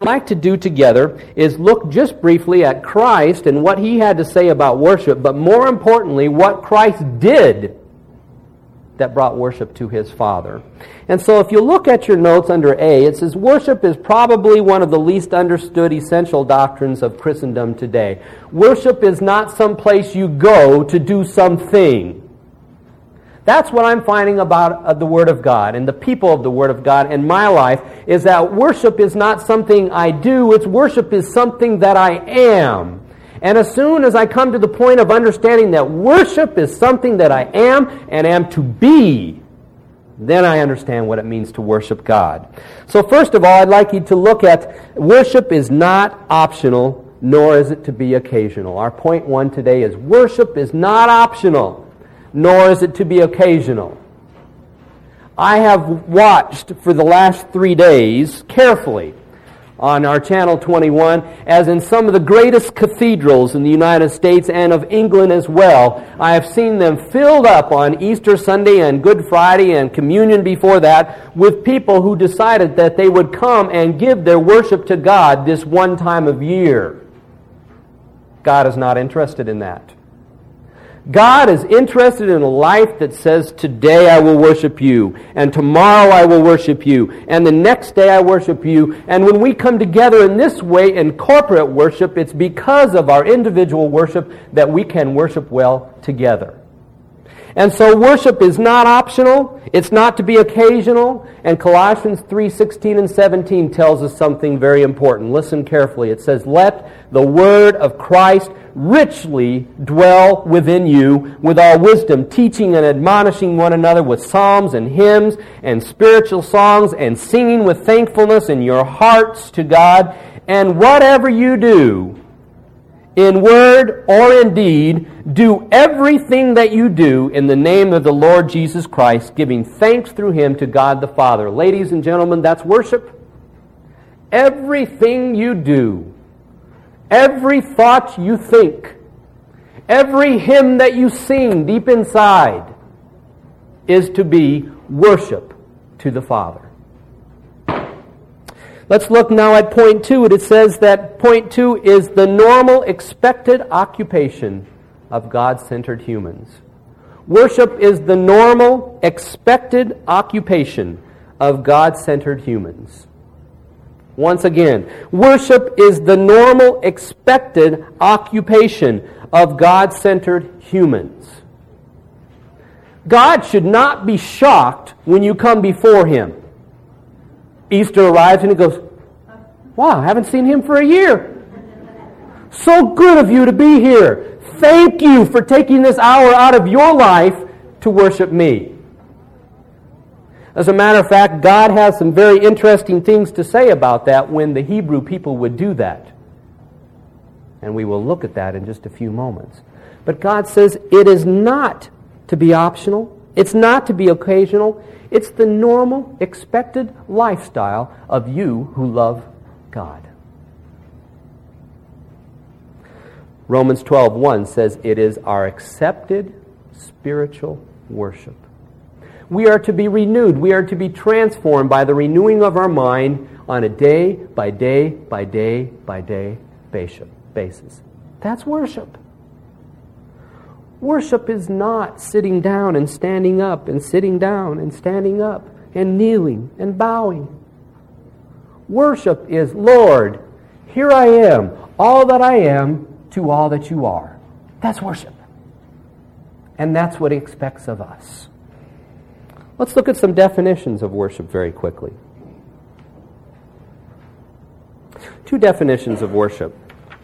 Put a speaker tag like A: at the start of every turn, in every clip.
A: I'd like to do together is look just briefly at Christ and what He had to say about worship, but more importantly, what Christ did that brought worship to His Father. And so if you look at your notes under A, it says, worship is probably one of the least understood essential doctrines of Christendom today. Worship is not some place you go to do something. That's what I'm finding about the Word of God and the people of the Word of God in my life, is that worship is not something I do, it's worship is something that I am. And as soon as I come to the point of understanding that worship is something that I am and am to be, then I understand what it means to worship God. So first of all, I'd like you to look at worship is not optional, nor is it to be occasional. Our point 1 today is worship is not optional, nor is it to be occasional. I have watched for the last 3 days carefully on our Channel 21, as in some of the greatest cathedrals in the United States and of England as well, I have seen them filled up on Easter Sunday and Good Friday and communion before that with people who decided that they would come and give their worship to God this one time of year. God is not interested in that. God is interested in a life that says, today I will worship you, and tomorrow I will worship you, and the next day I worship you. And when we come together in this way in corporate worship, it's because of our individual worship that we can worship well together. And so worship is not optional, it's not to be occasional, and Colossians 3:16 and 17 tells us something very important. Listen carefully. It says, let the word of Christ richly dwell within you with all wisdom, teaching and admonishing one another with psalms and hymns and spiritual songs, and singing with thankfulness in your hearts to God. And whatever you do, in word or in deed, do everything that you do in the name of the Lord Jesus Christ, giving thanks through Him to God the Father. Ladies and gentlemen, that's worship. Everything you do, every thought you think, every hymn that you sing deep inside is to be worship to the Father. Let's look now at point 2. It says that point 2 is the normal expected occupation of God-centered humans. Worship is the normal expected occupation of God-centered humans. Once again, worship is the normal expected occupation of God-centered humans. God should not be shocked when you come before Him. Easter arrives and He goes, wow, I haven't seen Him for a year. So good of you to be here. Thank you for taking this hour out of your life to worship me. As a matter of fact, God has some very interesting things to say about that when the Hebrew people would do that. And we will look at that in just a few moments. But God says it is not to be optional. It's not to be occasional. It's the normal, expected lifestyle of you who love God. Romans 12:1 says it is our accepted spiritual worship. We are to be renewed. We are to be transformed by the renewing of our mind on a day by day by day by day basis. That's worship. Worship is not sitting down and standing up and sitting down and standing up and kneeling and bowing. Worship is, Lord, here I am, all that I am to all that you are. That's worship. And that's what He expects of us. Let's look at some definitions of worship very quickly. 2 definitions of worship.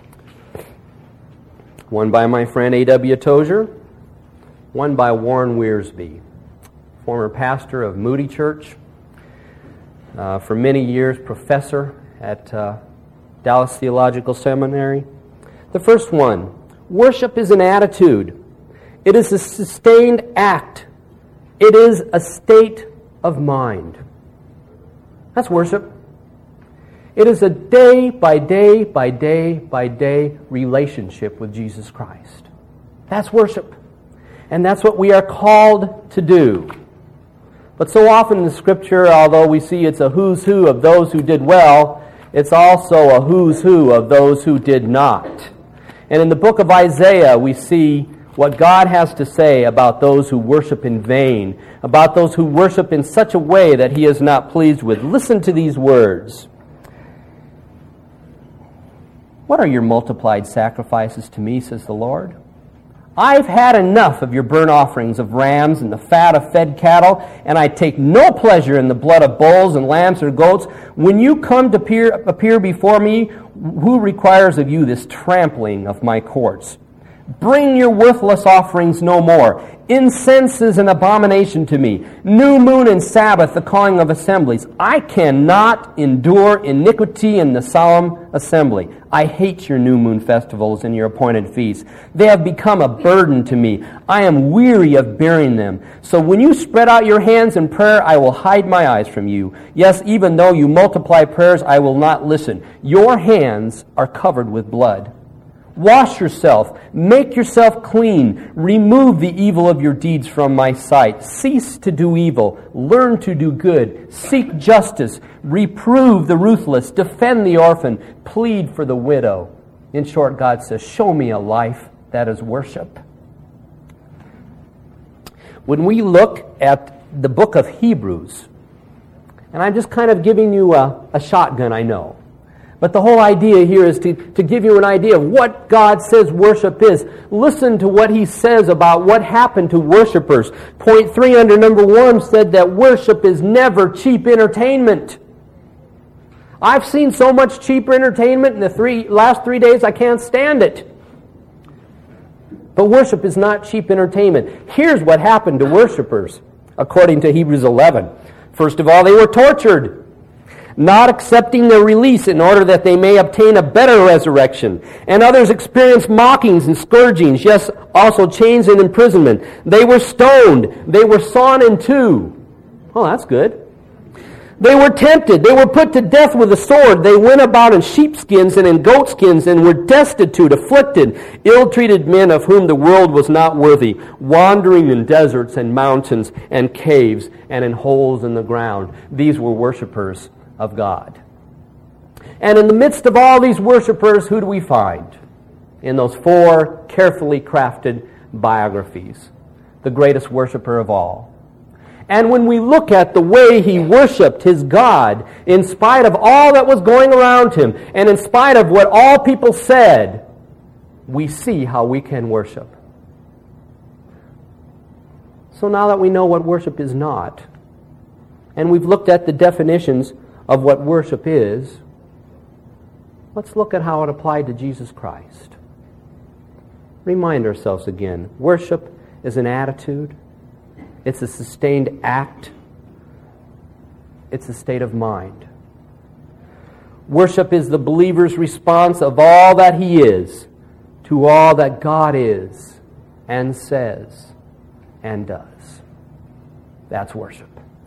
A: One by my friend A.W. Tozer, one by Warren Wiersbe, former pastor of Moody Church, for many years professor at Dallas Theological Seminary. The first one, worship is an attitude. It is a sustained act. It is a state of mind. That's worship. It is a day by day by day by day relationship with Jesus Christ. That's worship. And that's what we are called to do. But so often in the Scripture, although we see it's a who's who of those who did well, it's also a who's who of those who did not. And in the book of Isaiah, we see what God has to say about those who worship in vain, about those who worship in such a way that He is not pleased with. Listen to these words. What are your multiplied sacrifices to me, says the Lord? I've had enough of your burnt offerings of rams and the fat of fed cattle, and I take no pleasure in the blood of bulls and lambs or goats. When you come to appear before me, who requires of you this trampling of my courts? Bring your worthless offerings no more. Incense is an abomination to me. New moon and Sabbath, the calling of assemblies. I cannot endure iniquity in the solemn assembly. I hate your new moon festivals and your appointed feasts. They have become a burden to me. I am weary of bearing them. So when you spread out your hands in prayer, I will hide my eyes from you. Yes, even though you multiply prayers, I will not listen. Your hands are covered with blood. Wash yourself, make yourself clean, remove the evil of your deeds from my sight. Cease to do evil, learn to do good, seek justice, reprove the ruthless, defend the orphan, plead for the widow. In short, God says, show me a life that is worship. When we look at the book of Hebrews, and I'm just kind of giving you a shotgun, I know. But the whole idea here is to give you an idea of what God says worship is. Listen to what He says about what happened to worshipers. Point 3 under number 1 said that worship is never cheap entertainment. I've seen so much cheap entertainment in the last 3 days I can't stand it. But worship is not cheap entertainment. Here's what happened to worshipers, according to Hebrews 11. First of all, they were tortured, not accepting their release in order that they may obtain a better resurrection. And others experienced mockings and scourgings, yes, also chains and imprisonment. They were stoned. They were sawn in two. Oh, that's good. They were tempted. They were put to death with a sword. They went about in sheepskins and in goatskins and were destitute, afflicted, ill-treated men of whom the world was not worthy, wandering in deserts and mountains and caves and in holes in the ground. These were worshipers of God. And in the midst of all these worshipers, who do we find? In those 4 carefully crafted biographies, the greatest worshiper of all. And when we look at the way he worshiped his God, in spite of all that was going around him, and in spite of what all people said, we see how we can worship. So now that we know what worship is not, and we've looked at the definitions of what worship is, let's look at how it applied to Jesus Christ. Remind ourselves again, worship is an attitude. It's a sustained act. It's a state of mind. Worship is the believer's response of all that he is to all that God is and says and does. That's worship.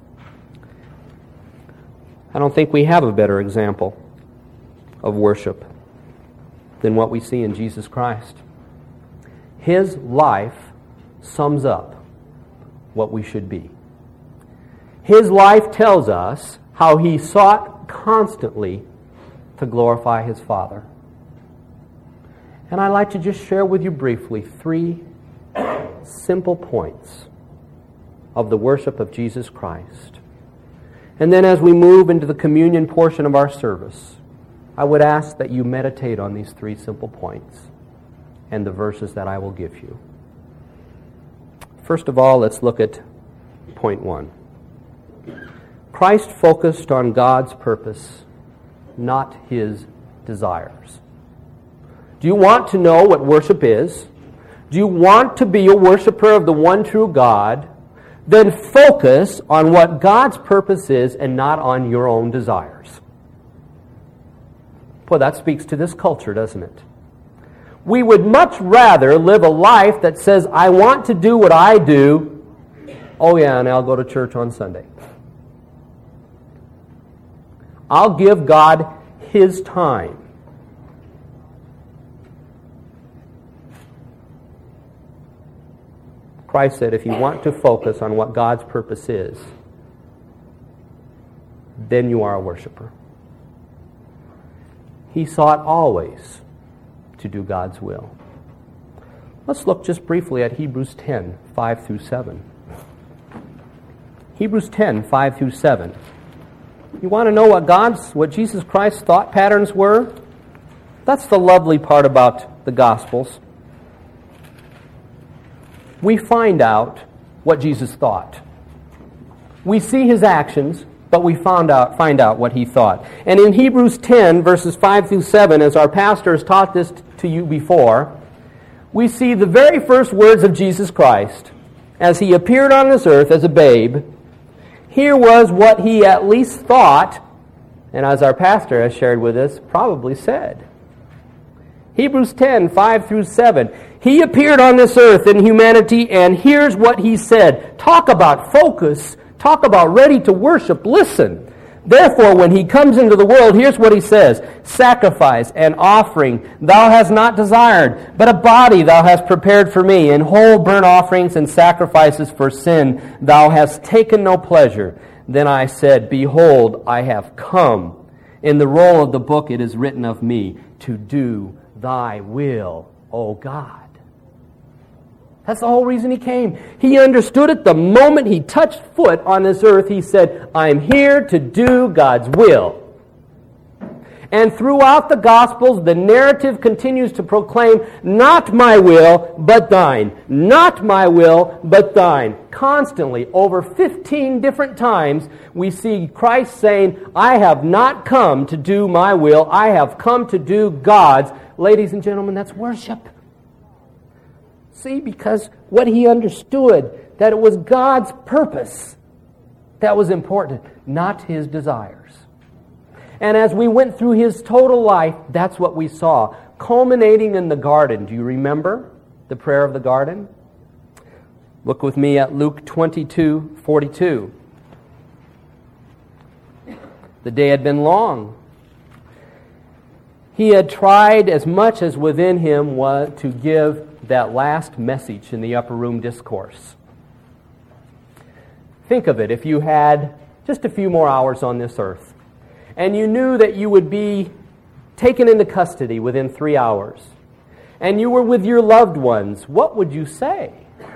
A: I don't think we have a better example of worship than what we see in Jesus Christ. His life sums up what we should be. His life tells us how he sought constantly to glorify his Father. And I'd like to just share with you briefly 3 simple points of the worship of Jesus Christ. And then as we move into the communion portion of our service, I would ask that you meditate on these 3 simple points and the verses that I will give you. First of all, let's look at point 1. Christ focused on God's purpose, not his desires. Do you want to know what worship is? Do you want to be a worshiper of the one true God? Then focus on what God's purpose is and not on your own desires. Boy, that speaks to this culture, doesn't it? We would much rather live a life that says, I want to do what I do. Oh yeah, and I'll go to church on Sunday. I'll give God his time. Christ said, if you want to focus on what God's purpose is, then you are a worshiper. He sought always to do God's will. Let's look just briefly at Hebrews 10, 5 through 7. Hebrews 10, 5 through 7. You want to know what Jesus Christ's thought patterns were? That's the lovely part about the Gospels. We find out what Jesus thought. We see his actions, but we find out what he thought. And in Hebrews 10, verses 5 through 7, as our pastor has taught this to you before, we see the very first words of Jesus Christ as he appeared on this earth as a babe. Here was what he at least thought, and as our pastor has shared with us, probably said. Hebrews 10, 5 through 7. He appeared on this earth in humanity, and here's what he said. Talk about focus. Talk about ready to worship. Listen. Therefore, when he comes into the world, here's what he says. Sacrifice and offering thou hast not desired, but a body thou hast prepared for me. In whole burnt offerings and sacrifices for sin thou hast taken no pleasure. Then I said, Behold, I have come. In the roll of the book it is written of me, to do thy will, O God. That's the whole reason he came. He understood it the moment he touched foot on this earth. He said, I'm here to do God's will. And throughout the Gospels, the narrative continues to proclaim, not my will, but thine. Not my will, but thine. Constantly, over 15 different times, we see Christ saying, I have not come to do my will. I have come to do God's. Ladies and gentlemen, that's worship. See, because what he understood, that it was God's purpose that was important, not his desires. And as we went through his total life, that's what we saw, culminating in the garden. Do you remember the prayer of the garden? Look with me at Luke 22:42. The day had been long. He had tried as much as within him was to give that last message in the upper room discourse. Think of it, if you had just a few more hours on this earth, and you knew that you would be taken into custody within 3 hours, and you were with your loved ones, what would you say?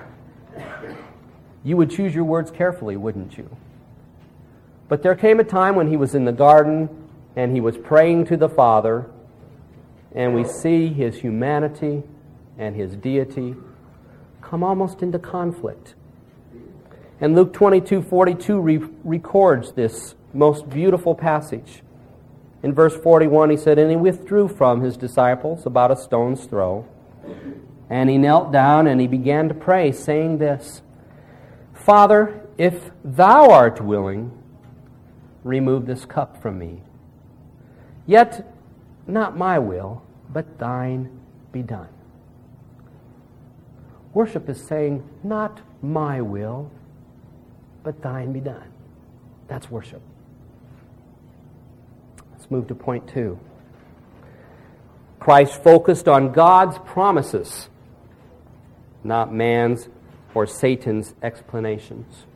A: You would choose your words carefully, wouldn't you? But there came a time when he was in the garden, and he was praying to the Father, and we see his humanity and his deity come almost into conflict. And Luke 22:42 records this most beautiful passage. In verse 41, he said, And he withdrew from his disciples about a stone's throw, and he knelt down and he began to pray, saying this, Father, if thou art willing, remove this cup from me. Yet not my will, but thine be done. Worship is saying, not my will, but thine be done. That's worship. Let's move to point 2. Christ focused on God's promises, not man's or Satan's explanations.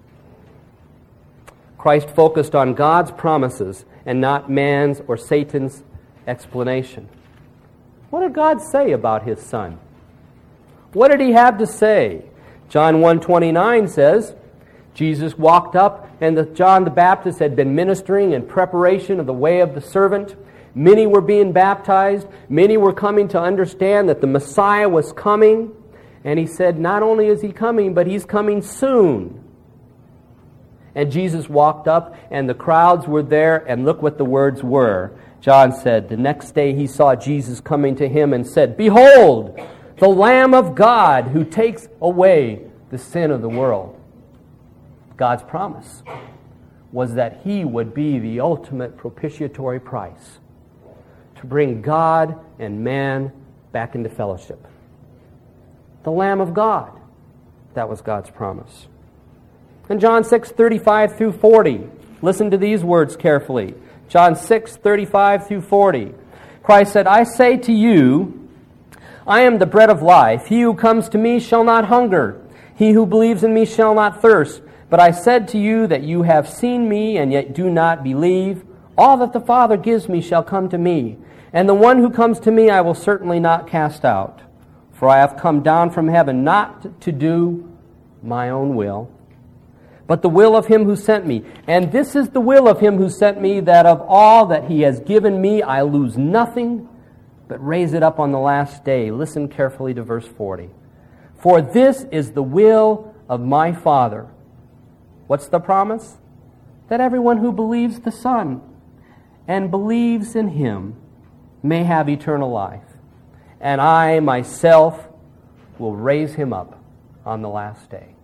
A: Christ focused on God's promises and not man's or Satan's explanation. What did God say about his Son? What did he have to say? John 1:29 says, Jesus walked up, and John the Baptist had been ministering in preparation of the way of the servant. Many were being baptized. Many were coming to understand that the Messiah was coming. And he said, not only is he coming, but he's coming soon. And Jesus walked up, and the crowds were there, and look what the words were. John said, the next day he saw Jesus coming to him and said, Behold, the Lamb of God who takes away the sin of the world. God's promise was that he would be the ultimate propitiatory price to bring God and man back into fellowship. The Lamb of God. That was God's promise. In John 6:35 through 40, listen to these words carefully. John 6:35 through 40. Christ said, I say to you, I am the bread of life. He who comes to me shall not hunger. He who believes in me shall not thirst. But I said to you that you have seen me and yet do not believe. All that the Father gives me shall come to me, and the one who comes to me I will certainly not cast out. For I have come down from heaven not to do my own will, but the will of him who sent me. And this is the will of him who sent me, that of all that he has given me I lose nothing, but raise it up on the last day. Listen carefully to verse 40. For this is the will of my Father. What's the promise? That everyone who believes the Son and believes in him may have eternal life. And I myself will raise him up on the last day.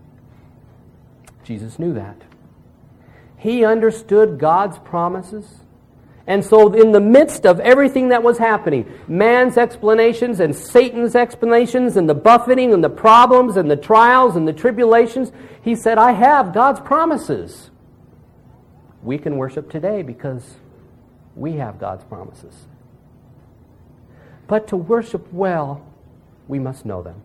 A: Jesus knew that. He understood God's promises. And so in the midst of everything that was happening, man's explanations and Satan's explanations and the buffeting and the problems and the trials and the tribulations, he said, I have God's promises. We can worship today because we have God's promises. But to worship well, we must know them.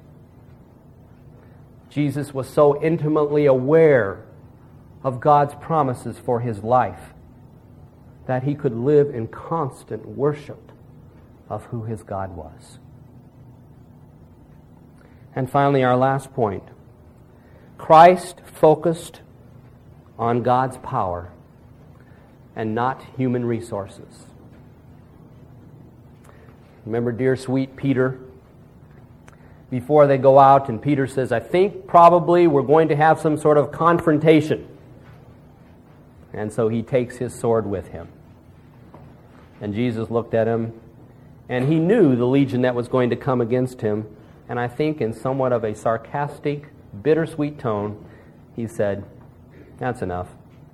A: Jesus was so intimately aware of God's promises for his life that he could live in constant worship of who his God was. And finally, our last point. Christ focused on God's power and not human resources. Remember dear sweet Peter? Before they go out, and Peter says, I think probably we're going to have some sort of confrontation. And so he takes his sword with him. And Jesus looked at him, and he knew the legion that was going to come against him. And I think in somewhat of a sarcastic, bittersweet tone, he said, that's enough.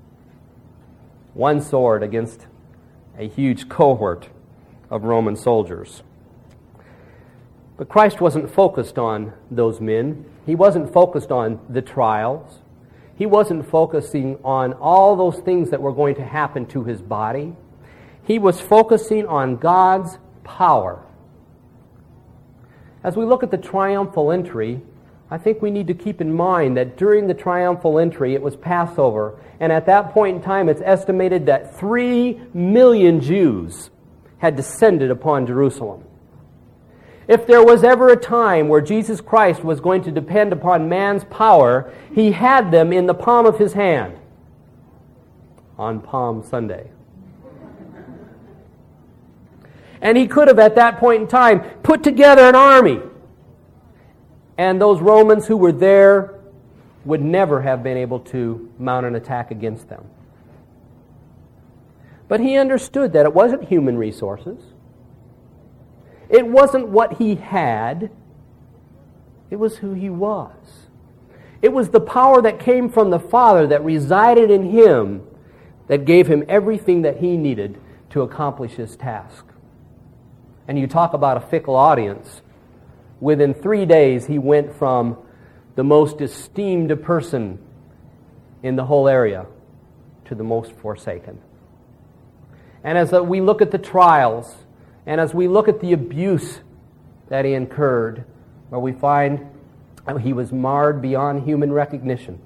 A: One sword against a huge cohort of Roman soldiers. But Christ wasn't focused on those men. He wasn't focused on the trials. He wasn't focusing on all those things that were going to happen to his body. He was focusing on God's power. As we look at the triumphal entry, I think we need to keep in mind that during the triumphal entry, it was Passover. And at that point in time, it's estimated that 3 million Jews had descended upon Jerusalem. If there was ever a time where Jesus Christ was going to depend upon man's power, he had them in the palm of his hand on Palm Sunday. And he could have, at that point in time, put together an army. And those Romans who were there would never have been able to mount an attack against them. But he understood that it wasn't human resources. It wasn't what he had. It was who he was. It was the power that came from the Father that resided in him that gave him everything that he needed to accomplish his task. And you talk about a fickle audience. Within 3 days, he went from the most esteemed person in the whole area to the most forsaken. And as we look at the trials, and as we look at the abuse that he incurred, where we find he was marred beyond human recognition.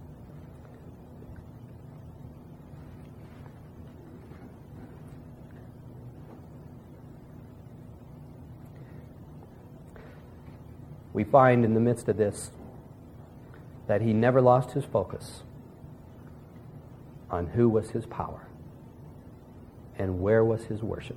A: We find in the midst of this that he never lost his focus on who was his power and where was his worship.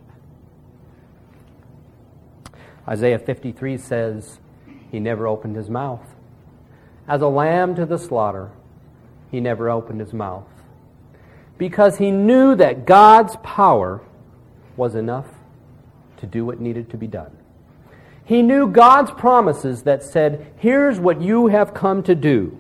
A: Isaiah 53 says he never opened his mouth. As a lamb to the slaughter, he never opened his mouth. Because he knew that God's power was enough to do what needed to be done. He knew God's promises that said, here's what you have come to do.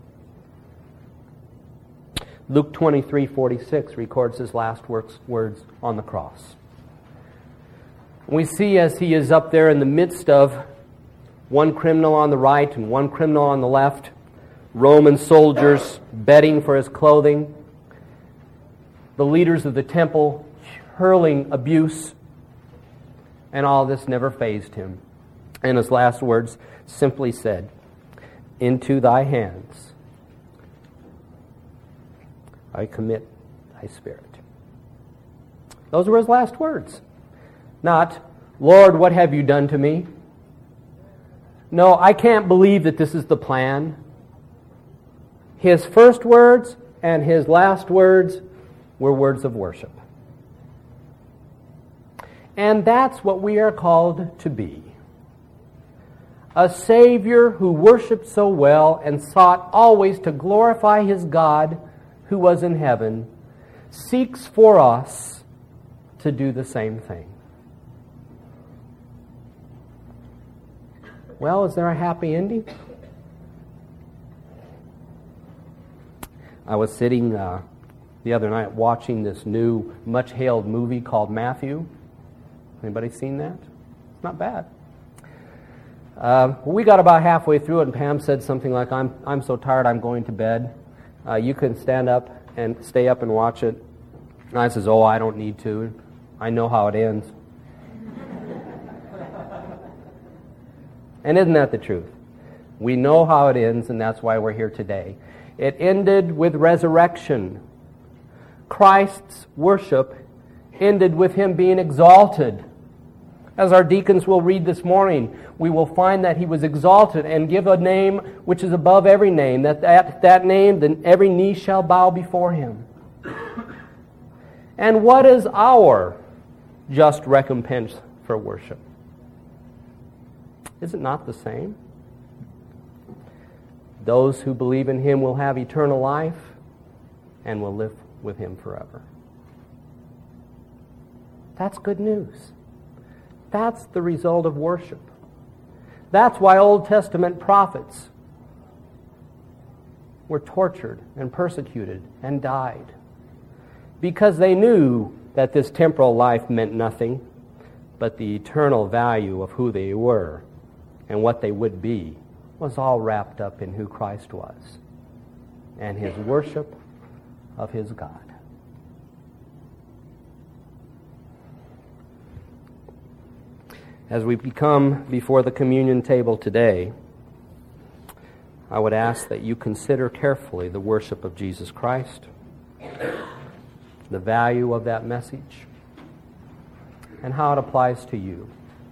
A: Luke 23:46 records his last words on the cross. We see as he is up there in the midst of one criminal on the right and one criminal on the left, Roman soldiers begging for his clothing, the leaders of the temple hurling abuse, and all this never fazed him. And his last words simply said, into thy hands I commit thy spirit. Those were his last words. Not, Lord, what have you done to me? No, I can't believe that this is the plan. His first words and his last words were words of worship. And that's what we are called to be. A Savior who worshiped so well and sought always to glorify his God who was in heaven seeks for us to do the same thing. Well, is there a happy ending? I was sitting the other night watching this new, much-hailed movie called Matthew. Anybody seen that? It's not bad. We got about halfway through it, and Pam said something like, I'm so tired, I'm going to bed. You can stand up and stay up and watch it. And I says, I don't need to. I know how it ends. And isn't that the truth? We know how it ends, and that's why we're here today. It ended with resurrection. Christ's worship ended with him being exalted. As our deacons will read this morning, we will find that he was exalted and give a name which is above every name, that name, then every knee shall bow before him. And what is our just recompense for worship? Is it not the same? Those who believe in him will have eternal life and will live with him forever. That's good news. That's the result of worship. That's why Old Testament prophets were tortured and persecuted and died. Because they knew that this temporal life meant nothing, but the eternal value of who they were and what they would be was all wrapped up in who Christ was and his worship of his God. As we come before the communion table today, I would ask that you consider carefully the worship of Jesus Christ, the value of that message, and how it applies to you.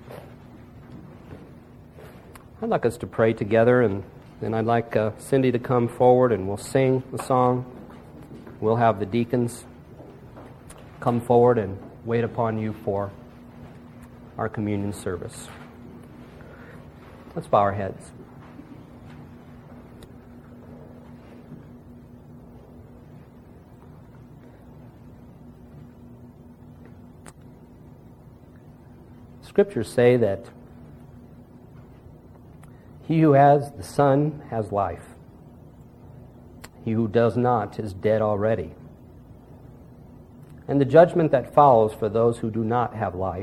A: I'd like us to pray together, and then I'd like Cindy to come forward and we'll sing the song. We'll have the deacons come forward and wait upon you for our communion service. Let's bow our heads. Scriptures say that he who has the Son has life. He who does not is dead already. And the judgment that follows for those who do not have life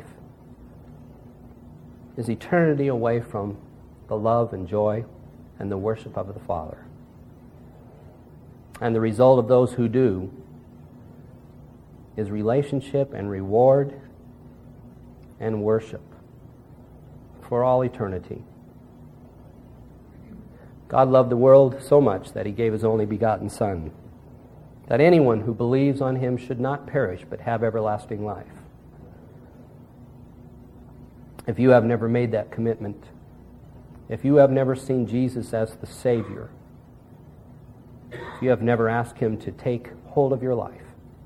A: is eternity away from the love and joy and the worship of the Father. And the result of those who do is relationship and reward and worship for all eternity. God loved the world so much that he gave his only begotten Son, that anyone who believes on him should not perish but have everlasting life. If you have never made that commitment, if you have never seen Jesus as the Savior, if you have never asked him to take hold of your life,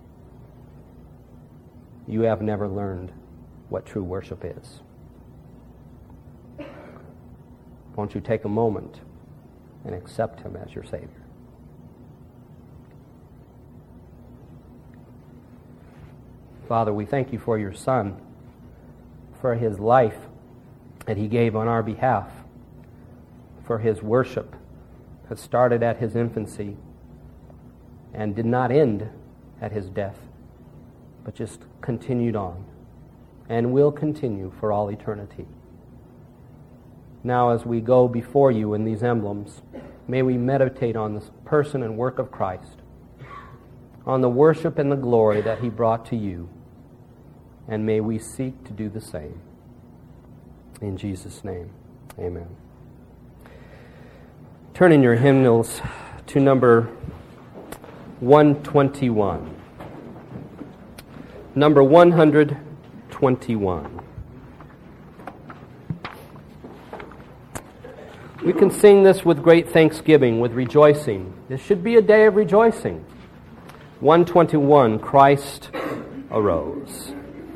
A: you have never learned what true worship is. Won't you take a moment and accept him as your Savior? Father, we thank you for your Son, for his life that he gave on our behalf, for his worship that started at his infancy and did not end at his death, but just continued on and will continue for all eternity. Now, as we go before you in these emblems, may we meditate on the person and work of Christ, on the worship and the glory that he brought to you, and may we seek to do the same. In Jesus' name, amen. Turn in your hymnals to number 121. number 121. We can sing this with great thanksgiving, with rejoicing. This should be a day of rejoicing. 121, Christ arose.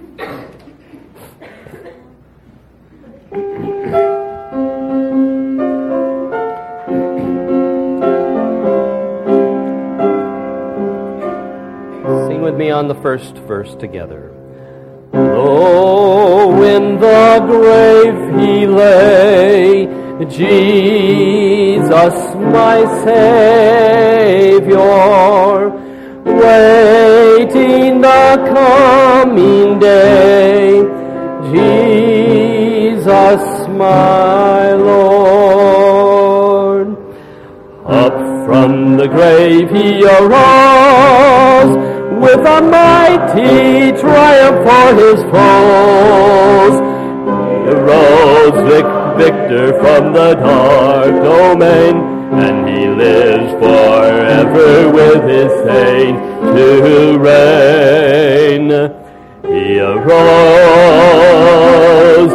A: Sing with me on the first verse together. Lo, in the grave he lay, Jesus my Savior, waiting the coming day, Jesus my Lord. Up from the grave he arose, with a mighty triumph for his foes. He arose victor from the dark domain, and he lives forever with his saints to reign. He arose,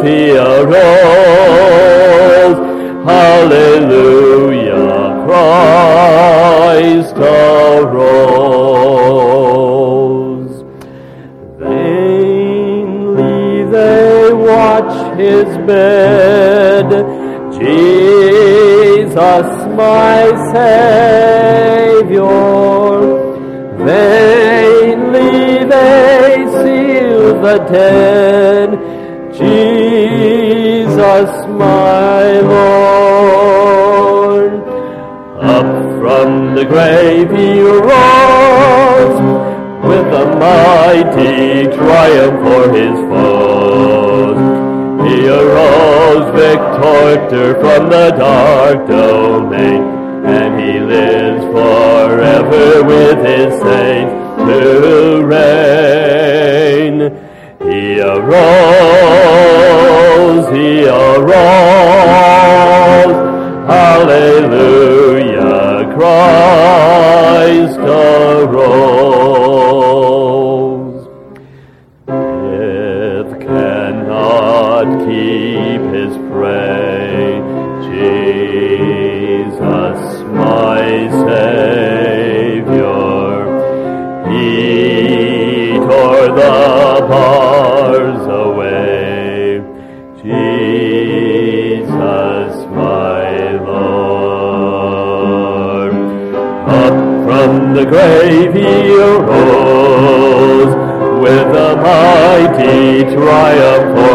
A: hallelujah, Christ arose. Vainly they watch his bed, Jesus my Savior. Vainly they seal the dead, Jesus my Lord. Up from the grave he rose, with a mighty triumph for his foes. He arose victor from the dark domain, and he lives forever with his saints to reign. He arose, hallelujah, Christ arose. Death cannot keep his prey, Jesus my Savior. He tore the bars away, Jesus my Lord. Up from the grave he arose, with a mighty triumph